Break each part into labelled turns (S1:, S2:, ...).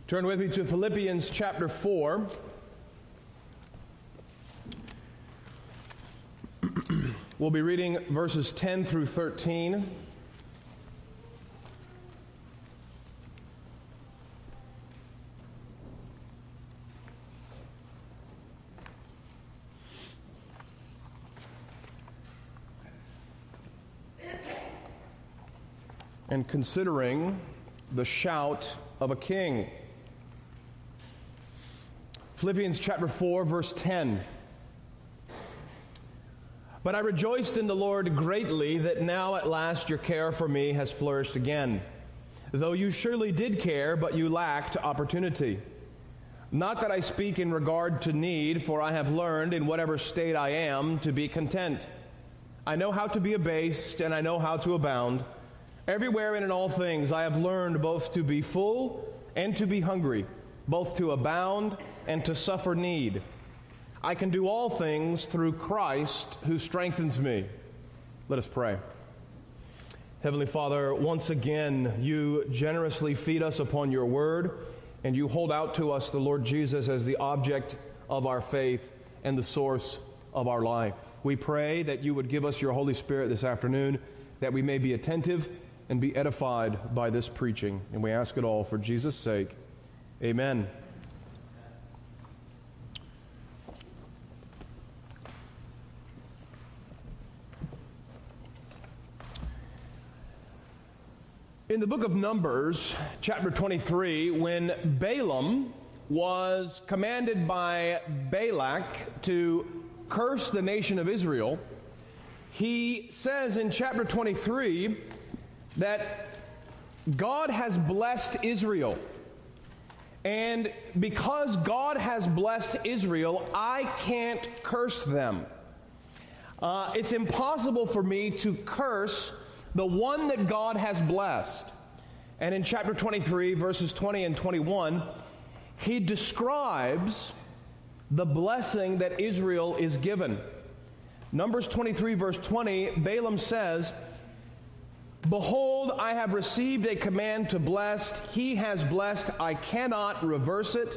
S1: Turn with me to Philippians chapter 4. We'll be reading verses 10 through 13. And considering the shout of a king. Philippians chapter 4, verse 10. But I rejoiced in the Lord greatly that now at last your care for me has flourished again. Though you surely did care, but you lacked opportunity. Not that I speak in regard to need, for I have learned in whatever state I am to be content. I know how to be abased, and I know how to abound. Everywhere and in all things I have learned both to be full and to be hungry, both to abound and to suffer need. I can do all things through Christ who strengthens me. Let us pray. Heavenly Father, once again, you generously feed us upon your word, and you hold out to us the Lord Jesus as the object of our faith and the source of our life. We pray that you would give us your Holy Spirit this afternoon, that we may be attentive and be edified by this preaching. And we ask it all for Jesus' sake. Amen. In the book of Numbers, chapter 23, when Balaam was commanded by Balak to curse the nation of Israel, he says in chapter 23 that God has blessed Israel. And because God has blessed Israel, I can't curse them. It's impossible for me to curse the one that God has blessed. And in chapter 23, verses 20 and 21, he describes the blessing that Israel is given. Numbers 23, verse 20, Balaam says, "Behold, I have received a command to bless. He has blessed. I cannot reverse it.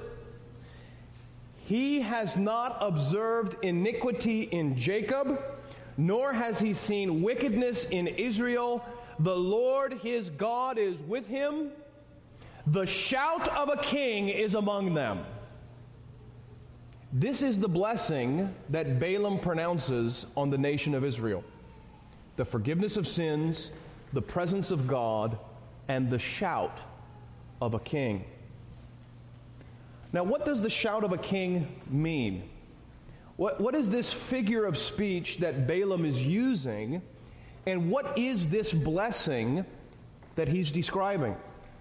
S1: He has not observed iniquity in Jacob, nor has he seen wickedness in Israel. The Lord his God is with him. The shout of a king is among them." This is the blessing that Balaam pronounces on the nation of Israel: the forgiveness of sins, the presence of God, and the shout of a king. Now, what does the shout of a king mean? What is this figure of speech that Balaam is using, and what is this blessing that he's describing?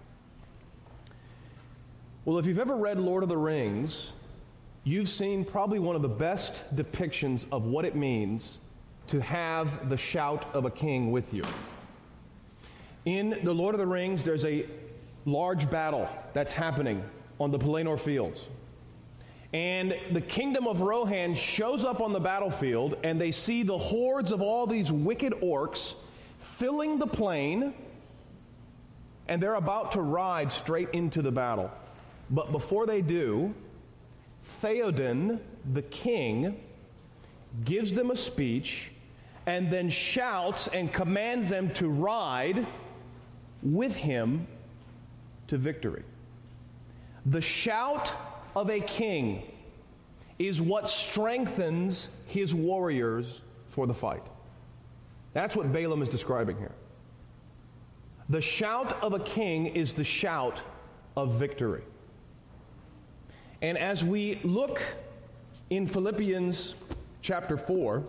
S1: Well, if you've ever read Lord of the Rings, you've seen probably one of the best depictions of what it means to have the shout of a king with you. In the Lord of the Rings, there's a large battle that's happening on the Pelennor Fields. And the kingdom of Rohan shows up on the battlefield, and they see the hordes of all these wicked orcs filling the plain, and they're about to ride straight into the battle. But before they do, Theoden, the king, gives them a speech and then shouts and commands them to ride with him to victory. The shout of a king is what strengthens his warriors for the fight. That's what Balaam is describing here. The shout of a king is the shout of victory. And as we look in Philippians chapter 4,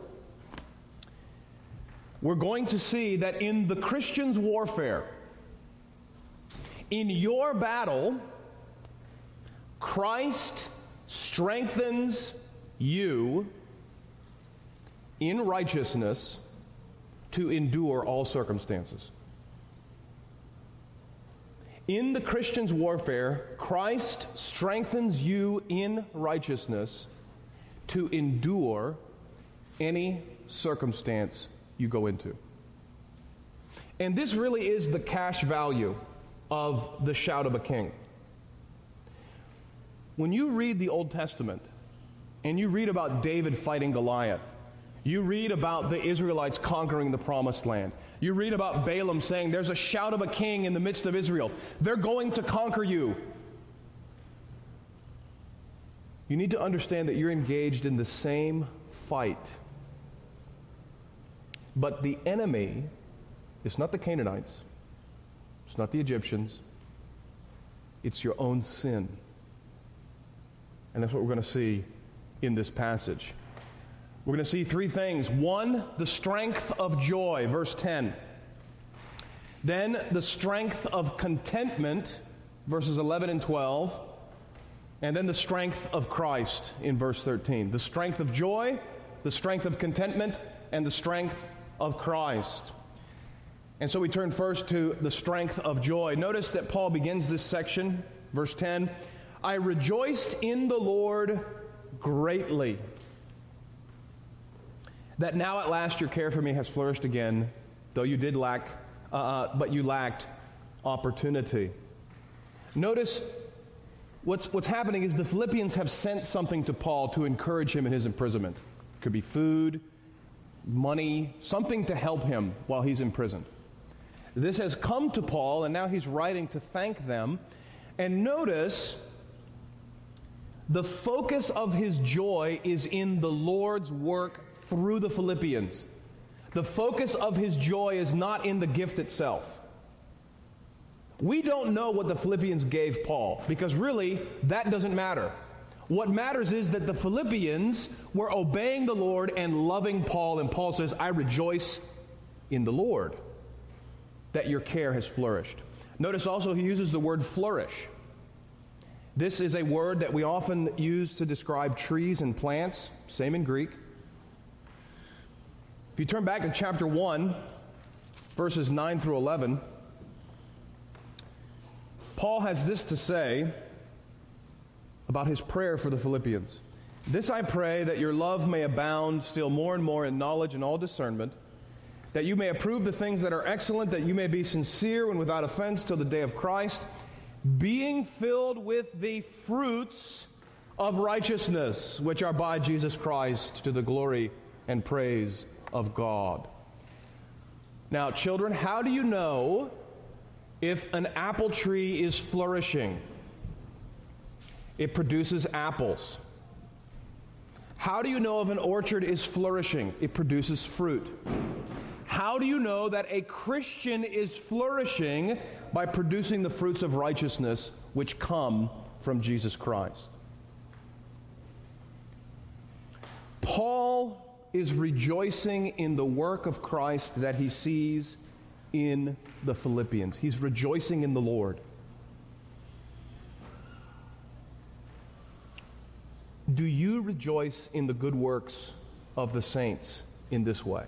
S1: we're going to see that in the Christian's warfare, in your battle, Christ strengthens you in righteousness to endure all circumstances. In the Christian's warfare, Christ strengthens you in righteousness to endure any circumstance you go into. And this really is the cash value of the shout of a king. When you read the Old Testament and you read about David fighting Goliath, you read about the Israelites conquering the Promised Land, you read about Balaam saying there's a shout of a king in the midst of Israel, they're going to conquer you. You need to understand that you're engaged in the same fight. But the enemy is not the Canaanites, it's not the Egyptians, it's your own sin. And that's what we're going to see in this passage. We're going to see three things. One, the strength of joy, verse 10. Then the strength of contentment, verses 11 and 12. And then the strength of Christ in verse 13. The strength of joy, the strength of contentment, and the strength of Christ. And so we turn first to the strength of joy. Notice that Paul begins this section, verse 10, I rejoiced in the Lord greatly, that now at last your care for me has flourished again, though you did lack, but you lacked opportunity. Notice what's happening is the Philippians have sent something to Paul to encourage him in his imprisonment. It could be food, money, something to help him while he's imprisoned. This has come to Paul, and now he's writing to thank them. And notice, the focus of his joy is in the Lord's work through the Philippians. The focus of his joy is not in the gift itself. We don't know what the Philippians gave Paul, because really, that doesn't matter. What matters is that the Philippians were obeying the Lord and loving Paul, and Paul says, I rejoice in the Lord that your care has flourished. Notice also he uses the word flourish. This is a word that we often use to describe trees and plants, same in Greek. If you turn back to chapter 1, verses 9 through 11, Paul has this to say about his prayer for the Philippians. This I pray, that your love may abound still more and more in knowledge and all discernment, that you may approve the things that are excellent, that you may be sincere and without offense till the day of Christ, being filled with the fruits of righteousness, which are by Jesus Christ, to the glory and praise of God. Now, children, how do you know if an apple tree is flourishing? It produces apples. How do you know if an orchard is flourishing? It produces fruit. How do you know that a Christian is flourishing? By producing the fruits of righteousness which come from Jesus Christ. Paul is rejoicing in the work of Christ that he sees in the Philippians. He's rejoicing in the Lord. Do you rejoice in the good works of the saints in this way?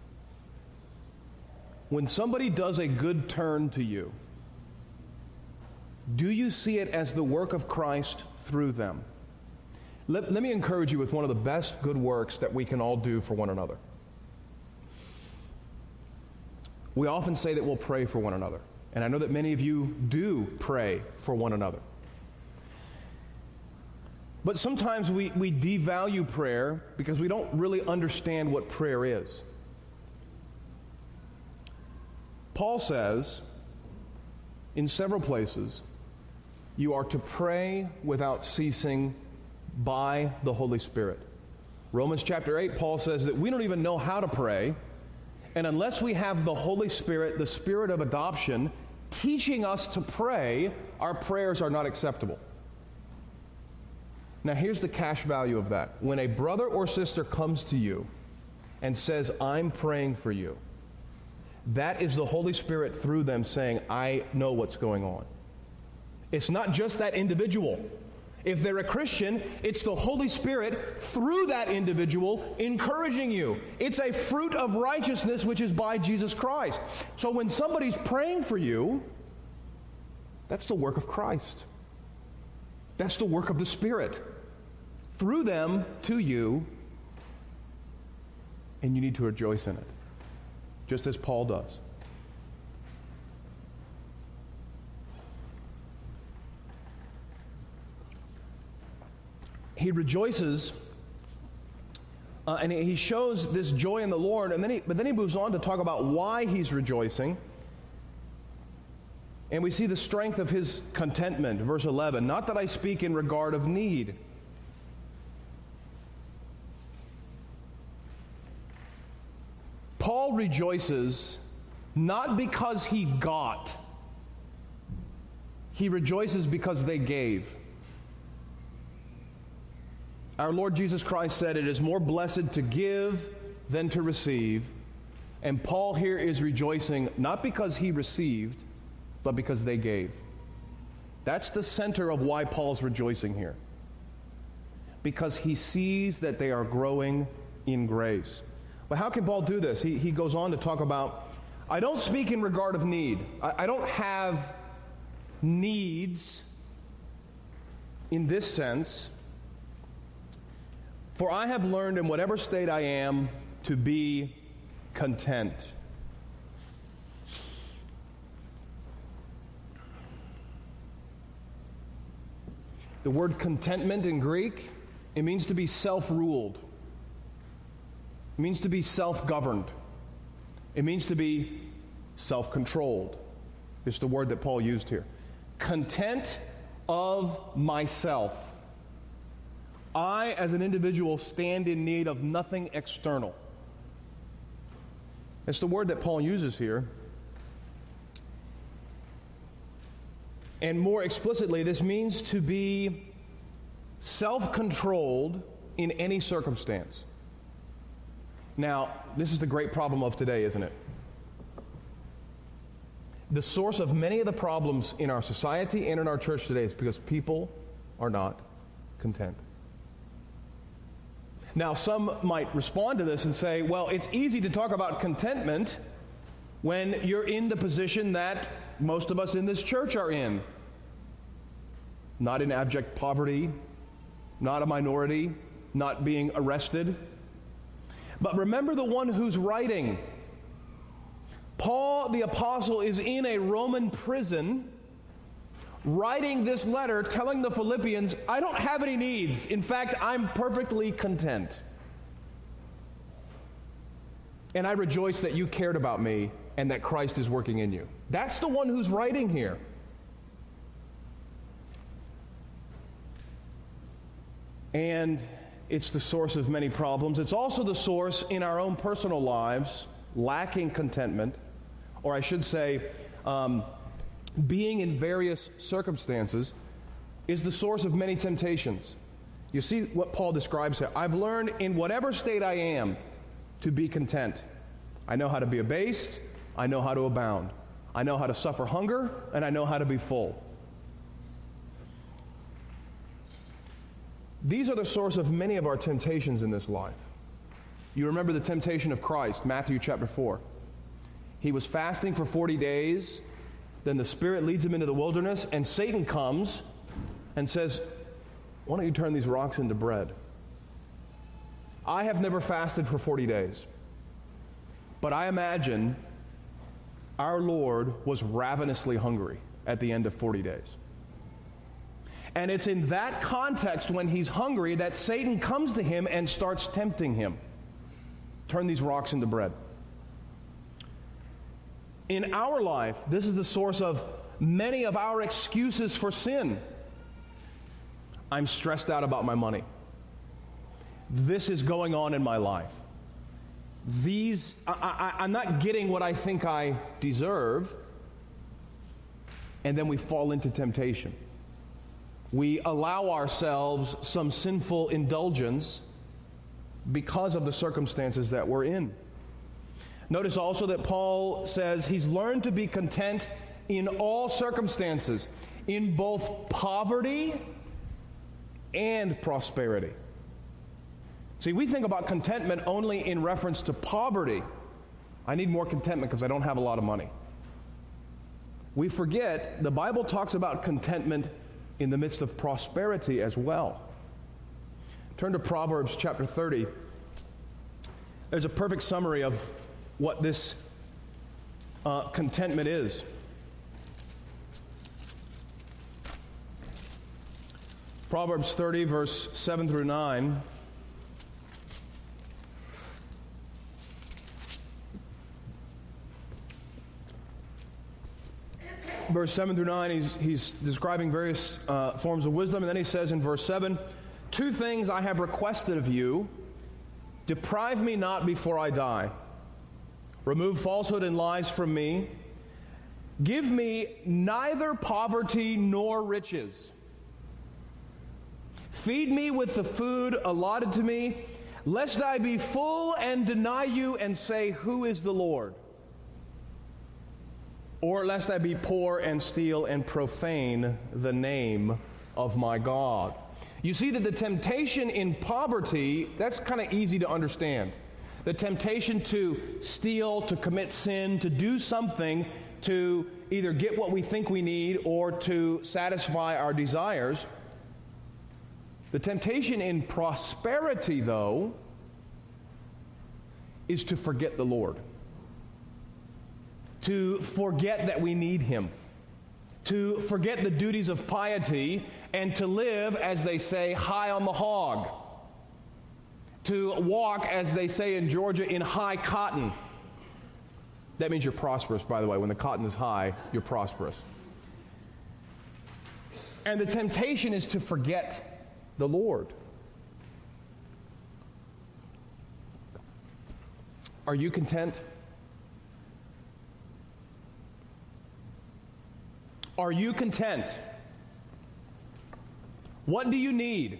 S1: When somebody does a good turn to you, do you see it as the work of Christ through them? Let me encourage you with one of the best good works that we can all do for one another. We often say that we'll pray for one another, and I know that many of you do pray for one another. But sometimes we devalue prayer because we don't really understand what prayer is. Paul says in several places, you are to pray without ceasing by the Holy Spirit. Romans chapter 8, Paul says that we don't even know how to pray, and unless we have the Holy Spirit, the Spirit of adoption, teaching us to pray, our prayers are not acceptable. Now here's the cash value of that. When a brother or sister comes to you and says, I'm praying for you, that is the Holy Spirit through them saying, I know what's going on. It's not just that individual. If they're a Christian, it's the Holy Spirit through that individual encouraging you. It's a fruit of righteousness which is by Jesus Christ. So when somebody's praying for you, that's the work of Christ. That's the work of the Spirit through them to you, and you need to rejoice in it, just as Paul does. he rejoices, and he shows this joy in the Lord, but then he moves on to talk about why he's rejoicing. And we see the strength of his contentment, verse 11. Not that I speak in regard of need. Paul rejoices not because he got. He rejoices because they gave. Our Lord Jesus Christ said, "It is more blessed to give than to receive." And Paul here is rejoicing not because he received, but because they gave. That's the center of why Paul's rejoicing here. Because he sees that they are growing in grace. But how can Paul do this? He goes on to talk about, I don't speak in regard of need. I don't have needs in this sense. For I have learned in whatever state I am to be content. The word contentment in Greek, it means to be self-ruled. It means to be self-governed. It means to be self-controlled. It's the word that Paul used here. Content of myself. I, as an individual, stand in need of nothing external. It's the word that Paul uses here. And more explicitly, this means to be self-controlled in any circumstance. Now, this is the great problem of today, isn't it? The source of many of the problems in our society and in our church today is because people are not content. Now, some might respond to this and say, well, it's easy to talk about contentment when you're in the position that most of us in this church are in. Not in abject poverty, not a minority, not being arrested. But remember the one who's writing. Paul the apostle is in a Roman prison writing this letter telling the Philippians, I don't have any needs. In fact, I'm perfectly content. And I rejoice that you cared about me and that Christ is working in you. That's the one who's writing here. And it's the source of many problems. It's also the source in our own personal lives, lacking contentment, or I should say, being in various circumstances, is the source of many temptations. You see what Paul describes here. I've learned in whatever state I am to be content. I know how to be abased. I know how to abound. I know how to suffer hunger, and I know how to be full. These are the source of many of our temptations in this life. You remember the temptation of Christ, Matthew chapter 4. He was fasting for 40 days. Then the Spirit leads him into the wilderness, and Satan comes and says, why don't you turn these rocks into bread? I have never fasted for 40 days. But I imagine our Lord was ravenously hungry at the end of 40 days. And it's in that context, when he's hungry, that Satan comes to him and starts tempting him. Turn these rocks into bread. In our life, this is the source of many of our excuses for sin. I'm stressed out about my money. This is going on in my life. I'm not getting what I think I deserve. And then we fall into temptation. We allow ourselves some sinful indulgence because of the circumstances that we're in. Notice also that Paul says he's learned to be content in all circumstances, in both poverty and prosperity. See, we think about contentment only in reference to poverty. I need more contentment because I don't have a lot of money. We forget the Bible talks about contentment in the midst of prosperity as well. Turn to Proverbs chapter 30. There's a perfect summary of what this contentment is. Proverbs 30, verse 7 through 9. Verse 7 through 9, he's describing various forms of wisdom, and then he says in verse 7, "Two things I have requested of you. Deprive me not before I die. Remove falsehood and lies from me. Give me neither poverty nor riches. Feed me with the food allotted to me, lest I be full and deny you and say, 'Who is the Lord?' Or lest I be poor and steal and profane the name of my God." You see that the temptation in poverty, that's kind of easy to understand. The temptation to steal, to commit sin, to do something to either get what we think we need or to satisfy our desires. The temptation in prosperity, though, is to forget the Lord. To forget that we need Him. To forget the duties of piety and to live, as they say, high on the hog. To walk, as they say in Georgia, in high cotton. That means you're prosperous, by the way. When the cotton is high, you're prosperous. And the temptation is to forget the Lord. Are you content? Are you content? What do you need?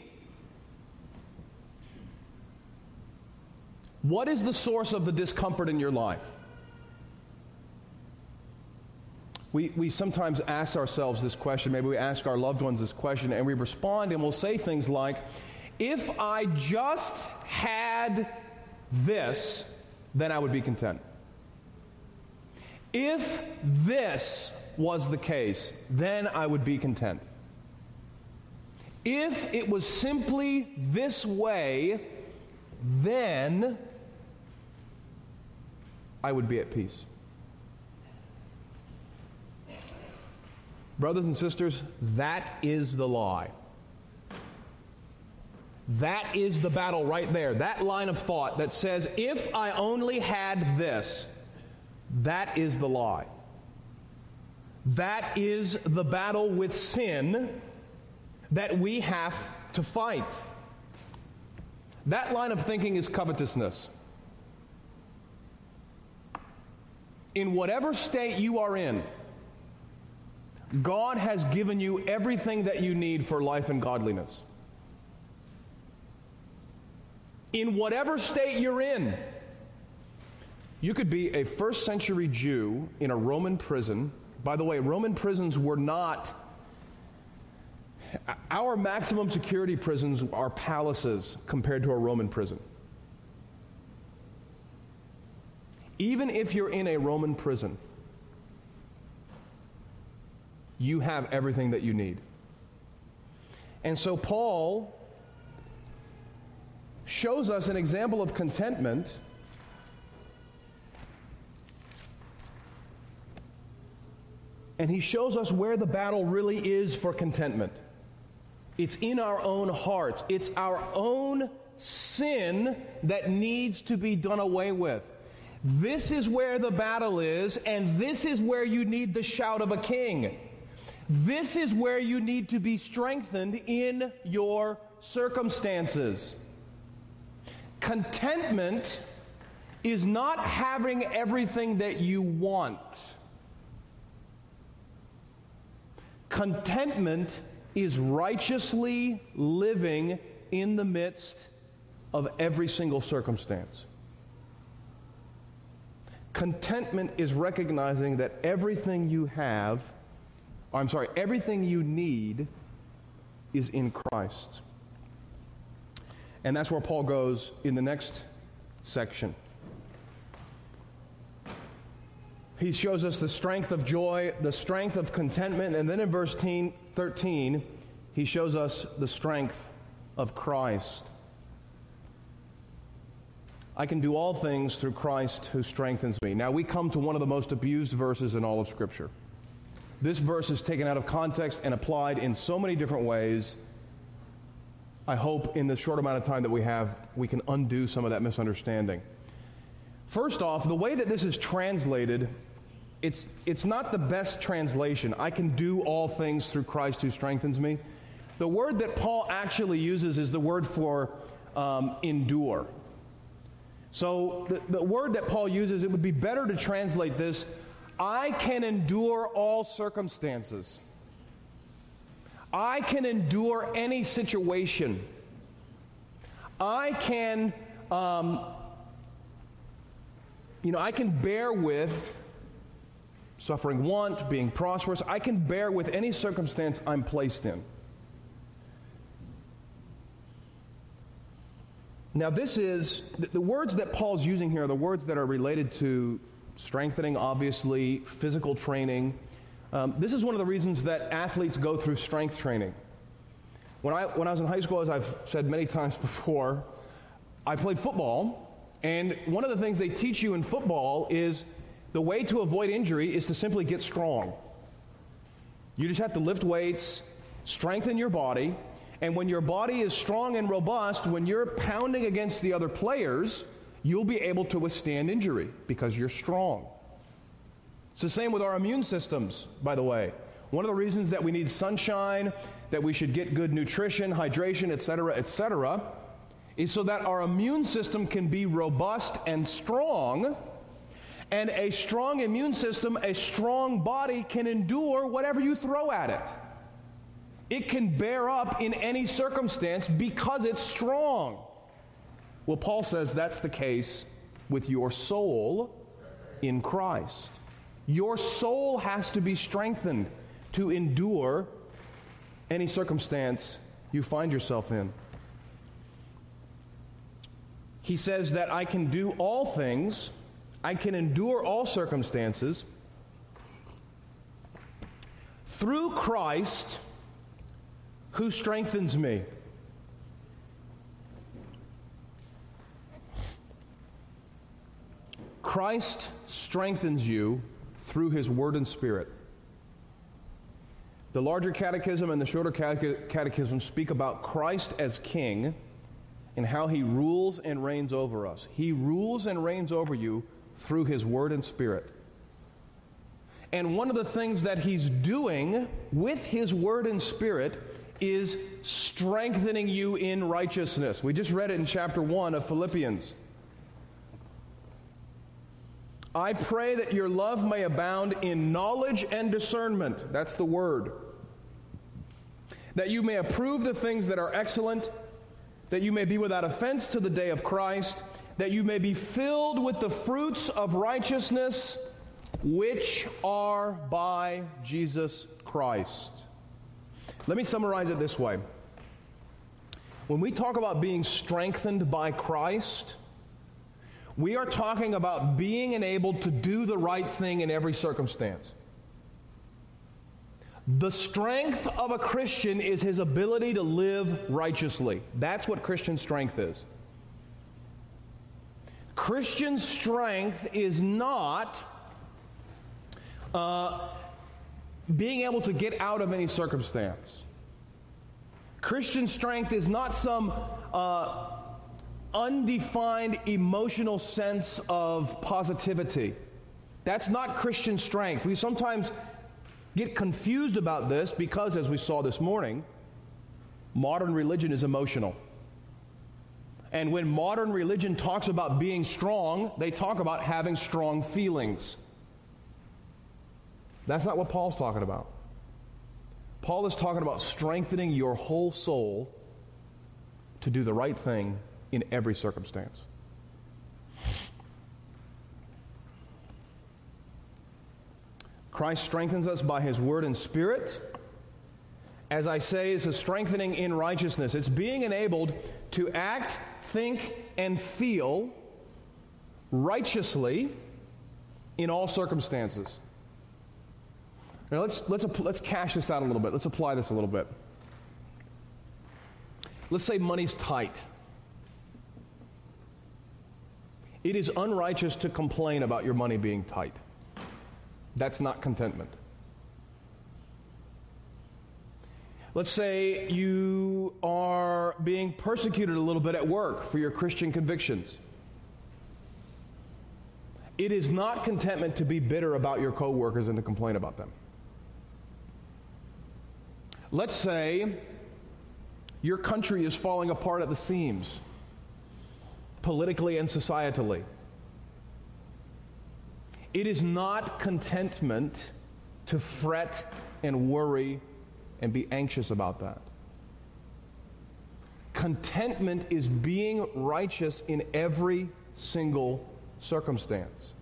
S1: What is the source of the discomfort in your life? We sometimes ask ourselves this question, maybe we ask our loved ones this question, and we respond and we'll say things like, "If I just had this, then I would be content. If this was the case, then I would be content. If it was simply this way, then I would be at peace." Brothers and sisters, that is the lie. That is the battle right there. That line of thought that says, if I only had this, that is the lie. That is the battle with sin that we have to fight. That line of thinking is covetousness. In whatever state you are in, God has given you everything that you need for life and godliness. In whatever state you're in, you could be a first century Jew in a Roman prison. By the way, Roman prisons were not, our maximum security prisons are palaces compared to a Roman prison. Even if you're in a Roman prison, you have everything that you need. And so Paul shows us an example of contentment and he shows us where the battle really is for contentment. It's in our own hearts. It's our own sin that needs to be done away with. This is where the battle is, and this is where you need the shout of a king. This is where you need to be strengthened in your circumstances. Contentment is not having everything that you want. Contentment is righteously living in the midst of every single circumstance. Contentment is recognizing that everything you need is in Christ. And that's where Paul goes in the next section. He shows us the strength of joy, the strength of contentment, and then in verse 13, he shows us the strength of Christ. I can do all things through Christ who strengthens me. Now we come to one of the most abused verses in all of Scripture. This verse is taken out of context and applied in so many different ways I hope in the short amount of time that we have, we can undo some of that misunderstanding. First off, the way that this is translated, it's not the best translation. I can do all things through Christ who strengthens me. The word that Paul actually uses is the word for endure. So the word that Paul uses, it would be better to translate this, I can endure all circumstances. I can endure any situation. I can, I can bear with suffering want, being prosperous. I can bear with any circumstance I'm placed in. Now this is, the words that Paul's using here are the words that are related to strengthening, obviously, physical training. This is one of the reasons that athletes go through strength training. When I was in high school, as I've said many times before, I played football, and one of the things they teach you in football is the way to avoid injury is to simply get strong. You just have to lift weights, strengthen your body, and when your body is strong and robust, when you're pounding against the other players, you'll be able to withstand injury because you're strong. It's the same with our immune systems, by the way. One of the reasons that we need sunshine, that we should get good nutrition, hydration, etc., is so that our immune system can be robust and strong. And a strong immune system, a strong body can endure whatever you throw at it. It can bear up in any circumstance because it's strong. Well, Paul says that's the case with your soul in Christ. Your soul has to be strengthened to endure any circumstance you find yourself in. He says that I can do all things, I can endure all circumstances through Christ who strengthens me. Christ strengthens you through his word and spirit. The larger catechism and the shorter catechism speak about Christ as king and how he rules and reigns over us. He rules and reigns over you through his word and spirit. And one of the things that he's doing with his word and spirit is strengthening you in righteousness. We just read it in chapter 1 of Philippians. I pray that your love may abound in knowledge and discernment. That's the word. That you may approve the things that are excellent, that you may be without offense to the day of Christ, that you may be filled with the fruits of righteousness, which are by Jesus Christ. Let me summarize it this way. When we talk about being strengthened by Christ, we are talking about being enabled to do the right thing in every circumstance. The strength of a Christian is his ability to live righteously. That's what Christian strength is. Christian strength is not being able to get out of any circumstance. Christian strength is not some undefined emotional sense of positivity. That's not Christian strength. We sometimes get confused about this because, as we saw this morning, modern religion is emotional. And when modern religion talks about being strong, they talk about having strong feelings. That's not what Paul's talking about. Paul is talking about strengthening your whole soul to do the right thing in every circumstance. Christ strengthens us by his word and spirit. As I say, it's a strengthening in righteousness. It's being enabled to act, think, and feel righteously in all circumstances. Now let's cash this out a little bit. Let's apply this a little bit. Let's say money's tight. It is unrighteous to complain about your money being tight. That's not contentment. Let's say you you are being persecuted a little bit at work for your Christian convictions. It is not contentment to be bitter about your coworkers and to complain about them. Let's say your country is falling apart at the seams, politically and societally. It is not contentment to fret and worry and be anxious about that. Contentment is being righteous in every single circumstance.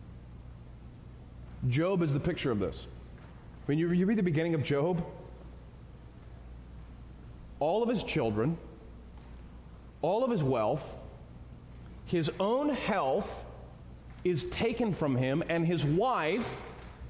S1: Job is the picture of this. When you read the beginning of Job, all of his children, all of his wealth, his own health is taken from him, and his wife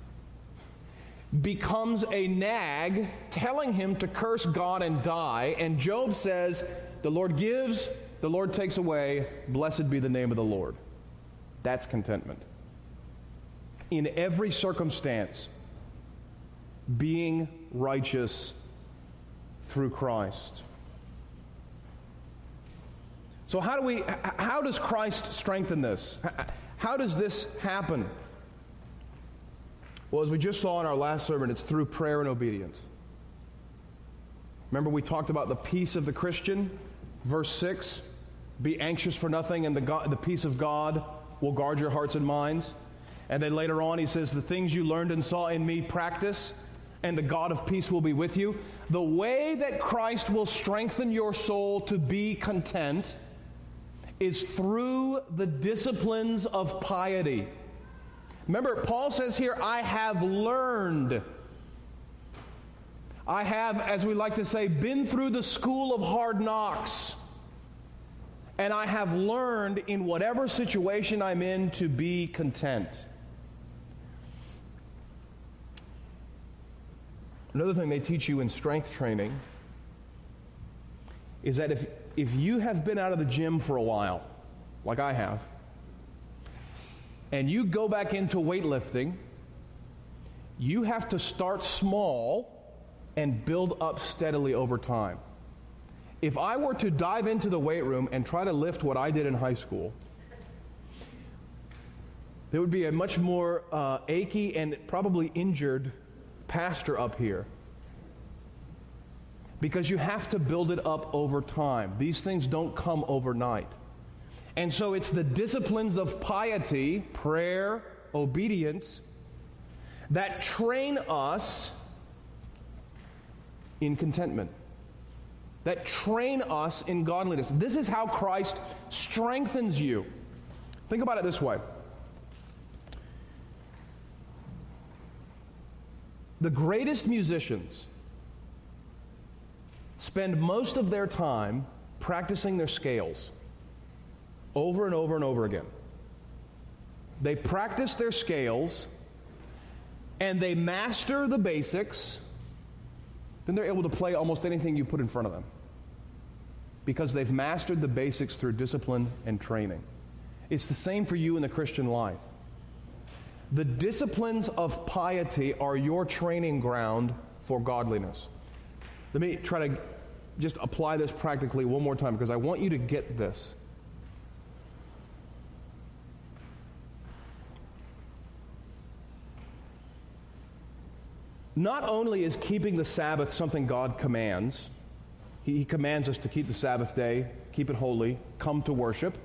S1: becomes a nag telling him to curse God and die. And Job says, the Lord gives, the Lord takes away, blessed be the name of the Lord. That's contentment. In every circumstance, being righteous through Christ. So how does Christ strengthen this? How does this happen? Well, as we just saw in our last sermon, it's through prayer and obedience. Remember, we talked about the peace of the Christian, verse 6, be anxious for nothing, and the peace of God will guard your hearts and minds. And then later on, he says, the things you learned and saw in me, practice, and the God of peace will be with you. The way that Christ will strengthen your soul to be content is through the disciplines of piety. Remember, Paul says here, I have learned. I have, as we like to say, been through the school of hard knocks. And I have learned in whatever situation I'm in to be content. Another thing they teach you in strength training is that if you have been out of the gym for a while, like I have, and you go back into weightlifting, you have to start small and build up steadily over time. If I were to dive into the weight room and try to lift what I did in high school, there would be a much more achy and probably injured pastor up here. Because you have to build it up over time. These things don't come overnight. And so it's the disciplines of piety, prayer, obedience, that train us in contentment, that train us in godliness. This is how Christ strengthens you. Think about it this way. The greatest musicians spend most of their time practicing their scales over and over and over again. They practice their scales and they master the basics, then they're able to play almost anything you put in front of them because they've mastered the basics through discipline and training. It's the same for you in the Christian life. The disciplines of piety are your training ground for godliness. Let me try to just apply this practically one more time because I want you to get this. Not only is keeping the Sabbath something God commands, He commands us to keep the Sabbath day, keep it holy, come to worship.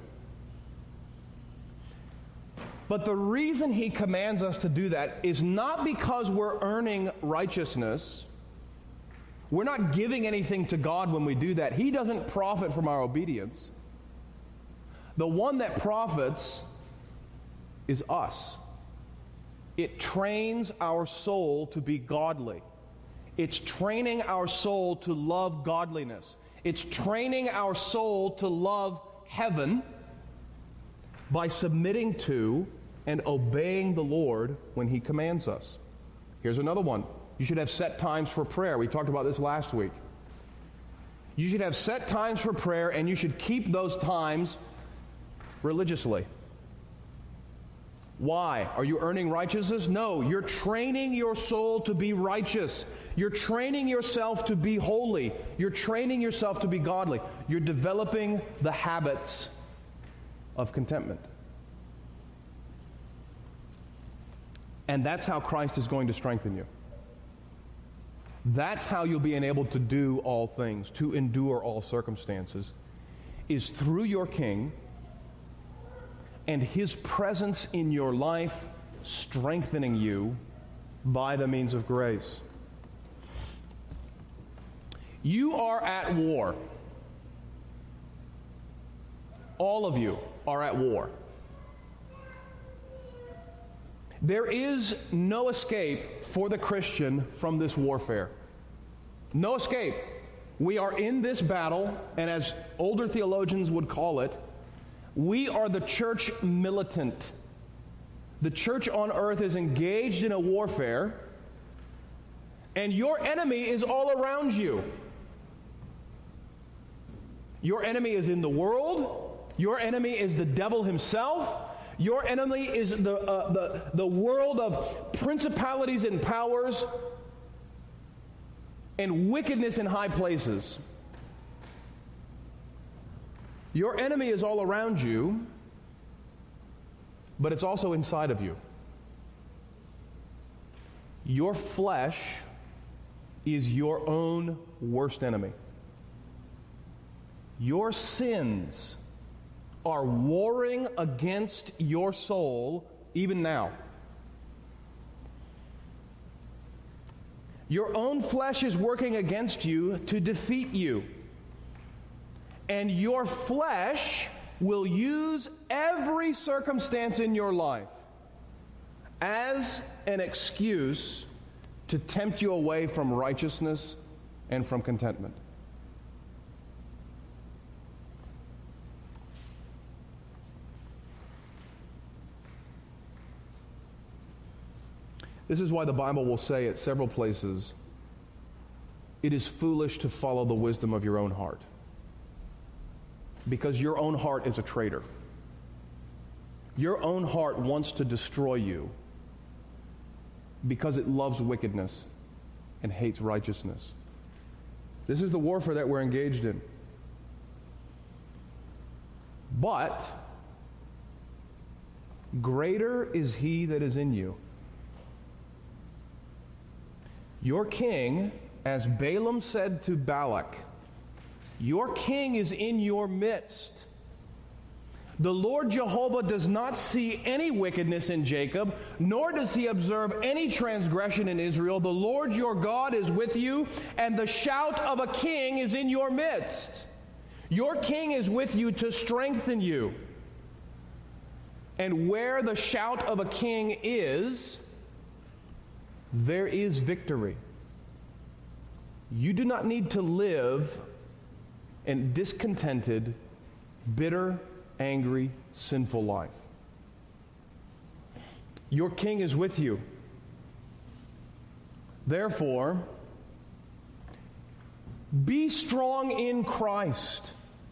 S1: But the reason He commands us to do that is not because we're earning righteousness. We're not giving anything to God when we do that. He doesn't profit from our obedience. The one that profits is us. It trains our soul to be godly. It's training our soul to love godliness. It's training our soul to love heaven by submitting to and obeying the Lord when He commands us. Here's another one. You should have set times for prayer. We talked about this last week. You should have set times for prayer, and you should keep those times religiously. Why? Are you earning righteousness? No, you're training your soul to be righteous. You're training yourself to be holy. You're training yourself to be godly. You're developing the habits of contentment. And that's how Christ is going to strengthen you. That's how you'll be enabled to do all things, to endure all circumstances, is through your King and His presence in your life strengthening you by the means of grace. You are at war. All of you are at war. There is no escape for the Christian from this warfare. No escape. We are in this battle, and as older theologians would call it, we are the church militant. The church on earth is engaged in a warfare, and your enemy is all around you. Your enemy is in the world. Your enemy is the devil himself. Your enemy is the world of principalities and powers and wickedness in high places. Your enemy is all around you, but it's also inside of you. Your flesh is your own worst enemy. Your sins are warring against your soul even now. Your own flesh is working against you to defeat you. And your flesh will use every circumstance in your life as an excuse to tempt you away from righteousness and from contentment. This is why the Bible will say at several places, it is foolish to follow the wisdom of your own heart. Because your own heart is a traitor. Your own heart wants to destroy you because it loves wickedness and hates righteousness. This is the warfare that we're engaged in. But greater is He that is in you. Your king, as Balaam said to Balak, your king is in your midst. The Lord Jehovah does not see any wickedness in Jacob, nor does He observe any transgression in Israel. The Lord your God is with you, and the shout of a king is in your midst. Your king is with you to strengthen you. And where the shout of a king is, there is victory. You do not need to live a discontented, bitter, angry, sinful life. Your king is with you. Therefore, be strong in Christ.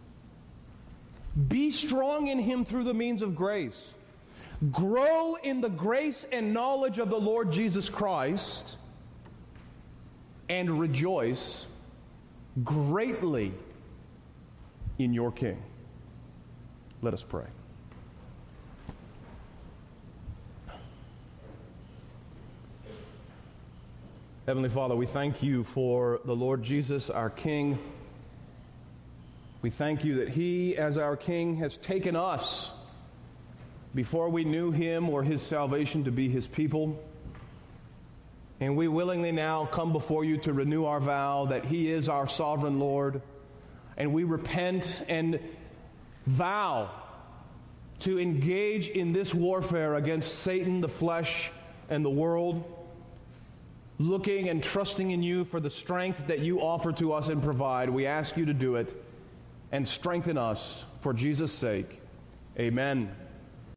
S1: Be strong in Him through the means of grace. Grow in the grace and knowledge of the Lord Jesus Christ, and rejoice greatly in your King. Let us pray. Heavenly Father, we thank You for the Lord Jesus, our King. We thank You that He, as our King, has taken us before we knew Him or His salvation to be His people. And we willingly now come before You to renew our vow that He is our sovereign Lord. And we repent and vow to engage in this warfare against Satan, the flesh, and the world, looking and trusting in You for the strength that You offer to us and provide. We ask You to do it and strengthen us for Jesus' sake. Amen.